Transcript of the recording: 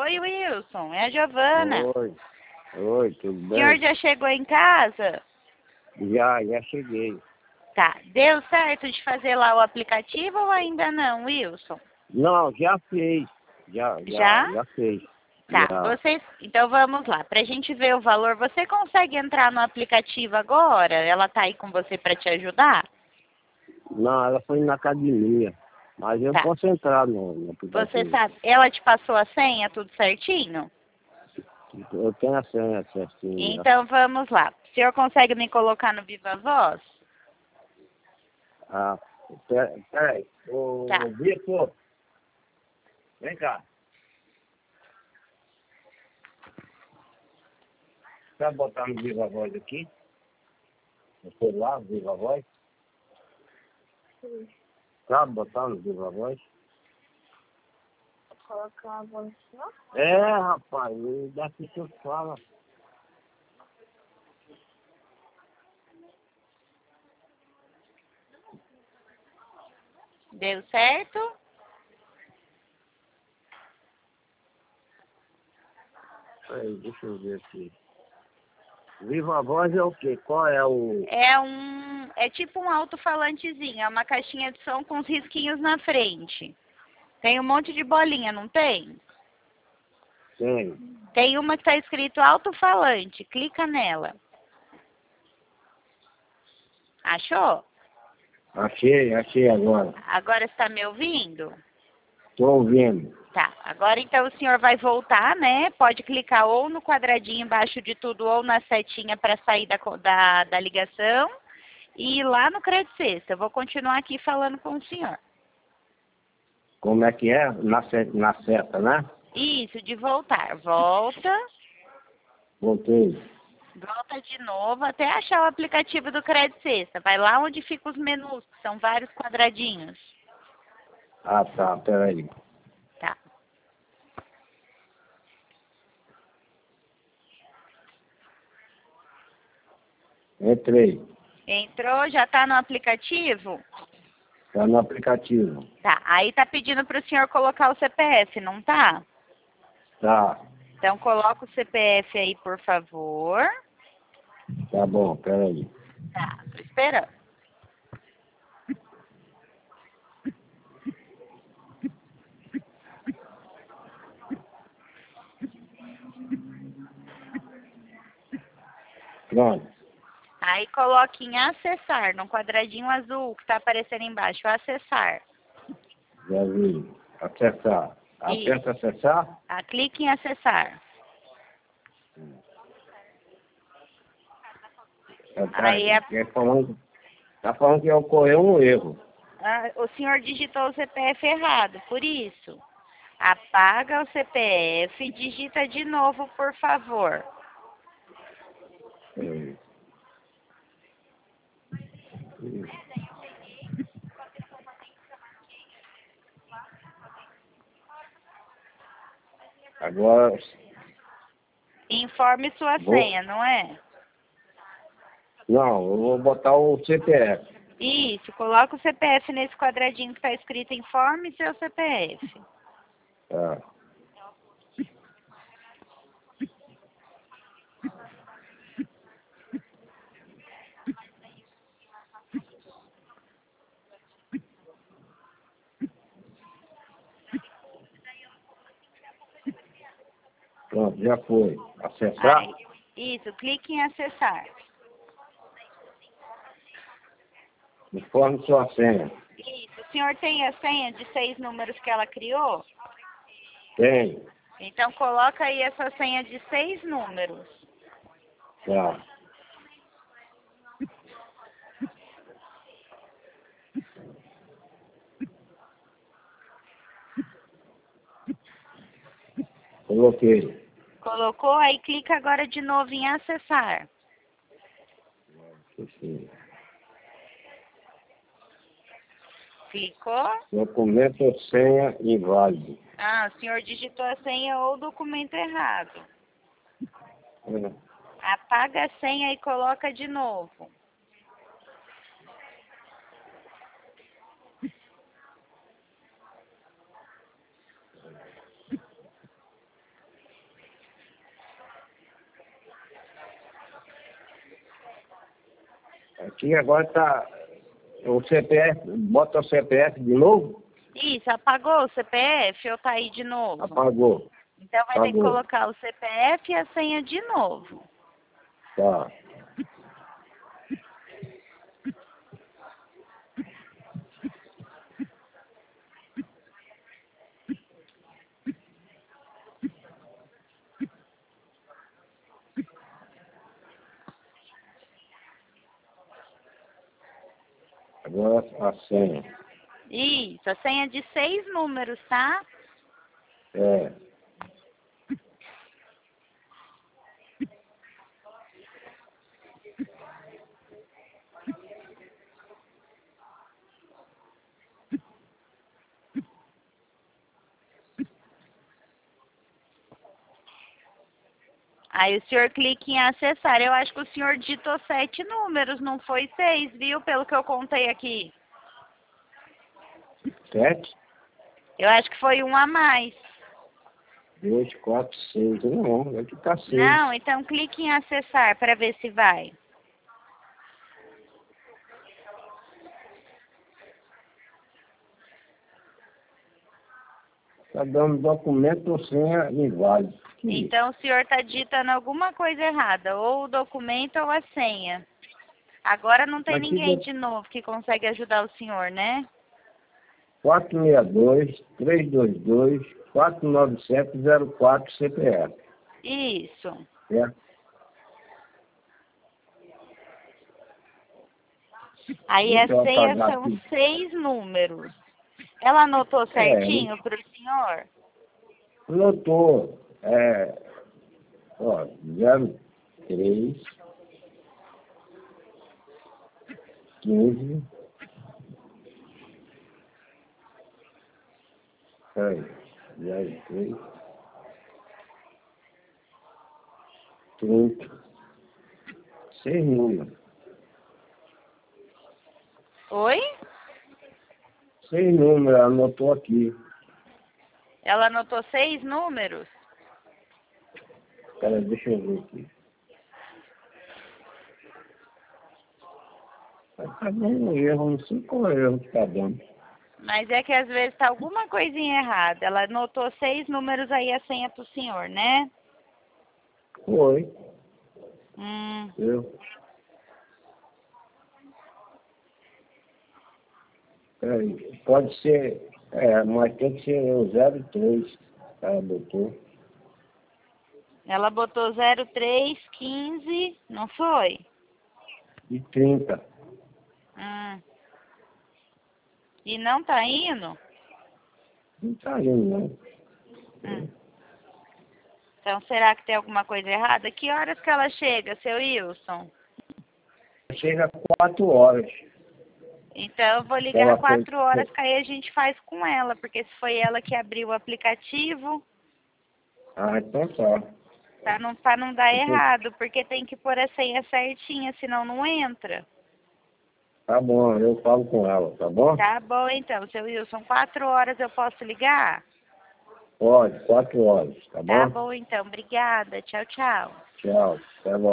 Oi, Wilson, é a Giovana. Oi, oi, tudo O senhor bem? já chegou em casa? Já cheguei. Tá. Deu certo de fazer lá o aplicativo ou ainda não, Wilson? Não, já fez. Já? Já fez. Tá. Já. Então vamos lá. Pra gente ver o valor, você consegue entrar no aplicativo agora? Ela tá aí com você pra te ajudar? Não, ela foi na academia. Mas eu Tá. posso entrar no Você aplicativo. sabe, ela te passou a senha, tudo certinho? Eu tenho a senha certinho. Já. Então vamos lá. O senhor consegue me colocar no Viva Voz? Ah, peraí. Ô, Tá. Vitor, vem cá. Quer botar no Viva Voz aqui? No celular, Viva Voz? Sabe botar no Viva Voz? Colocar a voz só? É, rapaz, daqui que eu falo. Deu certo? Peraí, deixa eu ver aqui. Viva Voz é o quê? Qual é o... É tipo um alto-falantezinho, é uma caixinha de som com os risquinhos na frente. Tem um monte de bolinha, não tem? Tem. Tem uma que está escrito alto-falante, clica nela. Achou? Achei agora. Agora está me ouvindo? Tô ouvindo. Tá, agora então o senhor vai voltar, né? Pode clicar ou no quadradinho embaixo de tudo ou na setinha para sair da ligação e ir lá no Crédito Sexta. Eu vou continuar aqui falando com o senhor. Como é que é? Na seta, né? Isso, de voltar. Volta, Voltei. volta de novo até achar o aplicativo do Crédito Sexta. Vai lá onde ficam os menus, que são vários quadradinhos. Ah, tá, peraí. Tá. Entrei. Entrou, já está no aplicativo? Tá no aplicativo. Tá. Aí tá pedindo para o senhor colocar o CPF, não tá? Tá. Então coloca o CPF aí, por favor. Tá bom, peraí. Tá, tô esperando. Pronto. Aí coloque em acessar, no quadradinho azul que tá aparecendo embaixo, acessar. Já vi. Acessar. Isso. Aperta acessar? Ah, clique em acessar. Aí Tá falando que ocorreu um erro. o senhor digitou o CPF errado, por isso. Apaga o CPF e digita de novo, por favor. Peraí. Agora, Informe sua senha, não é? não, eu vou botar o CPF. Isso, coloca o CPF nesse quadradinho que tá escrito informe seu CPF. Tá. Pronto, já foi. Acessar? Aí, isso, clique em acessar. Informe sua senha. Isso, o senhor tem a senha de 6 números que ela criou? Tem. Então coloca aí essa senha de 6 números. Tá. Coloquei. Colocou, aí clica agora de novo em acessar. Sim. Clicou? Documento ou senha inválido. Ah, o senhor digitou a senha ou o documento errado. É. Apaga a senha e coloca de novo. Aqui agora tá o CPF, bota o CPF de novo? Isso, apagou o CPF ou tá aí de novo? Apagou. Então vai ter que Apagou. colocar o CPF e a senha de novo. Tá. Agora a senha. Isso, a senha de 6 números, tá? É. Aí o senhor clica em acessar. Eu acho que o senhor digitou 7 números, não foi 6, viu? Pelo que eu contei aqui. 7, Eu acho que foi um a mais. 2, 4, 6. Não, aqui tá 6. Não, então clique em acessar para ver se vai. Tá dando documento ou senha inválido. Que Então o senhor está digitando alguma coisa errada, ou o documento ou a senha. Agora não tem aqui ninguém de novo que consegue ajudar o senhor, né? 462-322-49704 CPF. Isso. Certo? Aí a Deixa eu senha apagar são aqui. 6 números. Ela anotou É, certinho para o senhor? notou. Ó, 03 15. Aí, 03 30. 6 números. Oi? 6 números, anotou aqui. Ela anotou 6 números? Pera, deixa eu ver aqui. Tá dando erro, não sei qual é o erro que tá dando. Mas é que às vezes tá alguma coisinha errada. Ela anotou 6 números aí a senha pro senhor, né? Foi, Hum. eu. Peraí, pode ser, mas tem que ser o 03, ela botou. Ela botou 0315, não foi? E 30. Hum. E não tá indo? Não tá indo, não. Hum. Então será que tem alguma coisa errada? Que horas que ela chega, seu Wilson? Chega 4 horas. Então eu vou ligar Ela foi. 4 horas que aí a gente faz com ela, porque se foi ela que abriu o aplicativo, Ah, então tá. pra não dar Então, errado, porque tem que pôr a senha certinha, senão não entra. tá bom, eu falo com ela, tá bom? Tá bom então, seu Wilson, 4 horas eu posso ligar? Pode, 4 horas, tá Tá bom? bom então, obrigada, tchau, tchau. Tchau, até logo.